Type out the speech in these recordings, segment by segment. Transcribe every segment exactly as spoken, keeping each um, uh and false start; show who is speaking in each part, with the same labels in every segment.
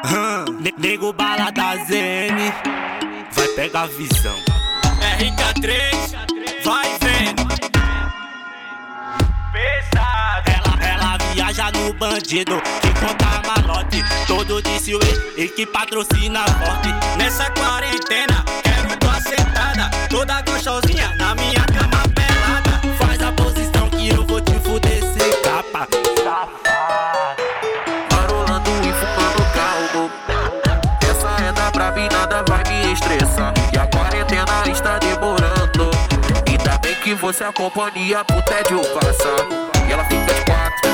Speaker 1: Ne- Nego bala da Z M, vai pegar a visão.
Speaker 2: R K três, vai vendo. Pesado.
Speaker 1: Ela, ela viaja no bandido, que conta malote. Todo de Silvê e que patrocina forte.
Speaker 2: Nessa quarentena, quero tua sentada, toda gostosinha na minha cama pelada.
Speaker 1: Faz a posição que eu vou te fuder sem capa.
Speaker 3: Marolando e fumando calmo. Essa é da braba e nada vai me estressar. E a quarentena está demorando. Ainda bem que você é a companhia pro tédio passar. E ela fica de quatro.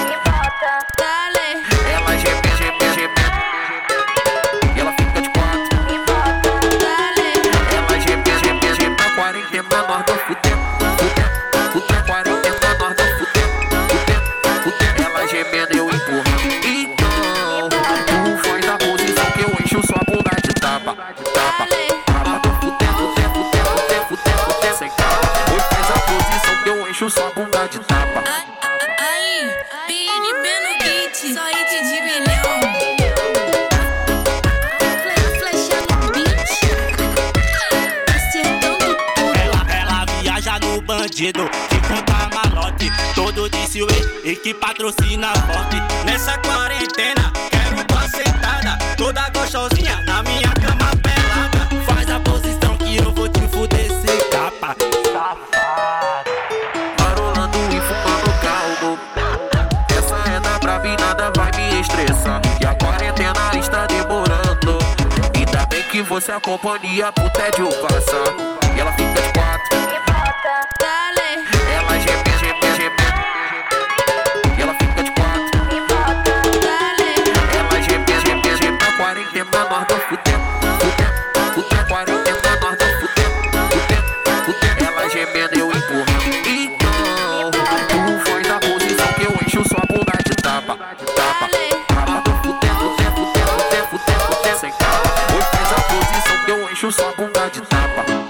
Speaker 3: Ela geme, geme, geme. E ela fica de quatro. Ela geme, geme, geme. Na quarentena nós não fudemos. Fudemos, fudemos. Quarentena nós não fudemos. Fudemos, fudemos. Ela gemendo eu empurrando. Então, tu faz a posição que eu encho sua bunda de tapa. Tapa. Tapa do fudendo, fudendo, fudendo, fudendo, fudendo. Sem calma. Hoje faz a posição que eu encho sua bunda de tapa.
Speaker 4: Aí, P N B no beat, só hit de milhão. Flecha no beat, acertando tudo.
Speaker 1: Ela, ela viaja no bandido, que conta malote. Todo de Silvê e que patrocina forte.
Speaker 2: Nessa quarentena, quero tua sentada, toda gostosinha na minha cama pelada.
Speaker 1: Faz a posição que eu vou te fuder sem capa.
Speaker 3: Marolando e fumando calmo. Essa é da braba e nada vai me estressar. E a quarentena está demorando. Ainda bem que você é a companhia pro tédio passar. E ela fica de quatro. Ela geme, geme, geme. E ela fica de quatro. Ela geme, geme, geme. Na quarentena nós não fudemos. Fudemos, fudemos. Quarentena nós não fudemos. Fudemos, fudemos. Ela gemendo eu empurrando. Então, tu faz a posição que eu encho sua bunda de tapa. Tapa. Tapa do fudendo, fudendo, fudendo, fudendo, fudendo. Sem calma. Hoje faz a posição que eu encho sua bunda de tapa.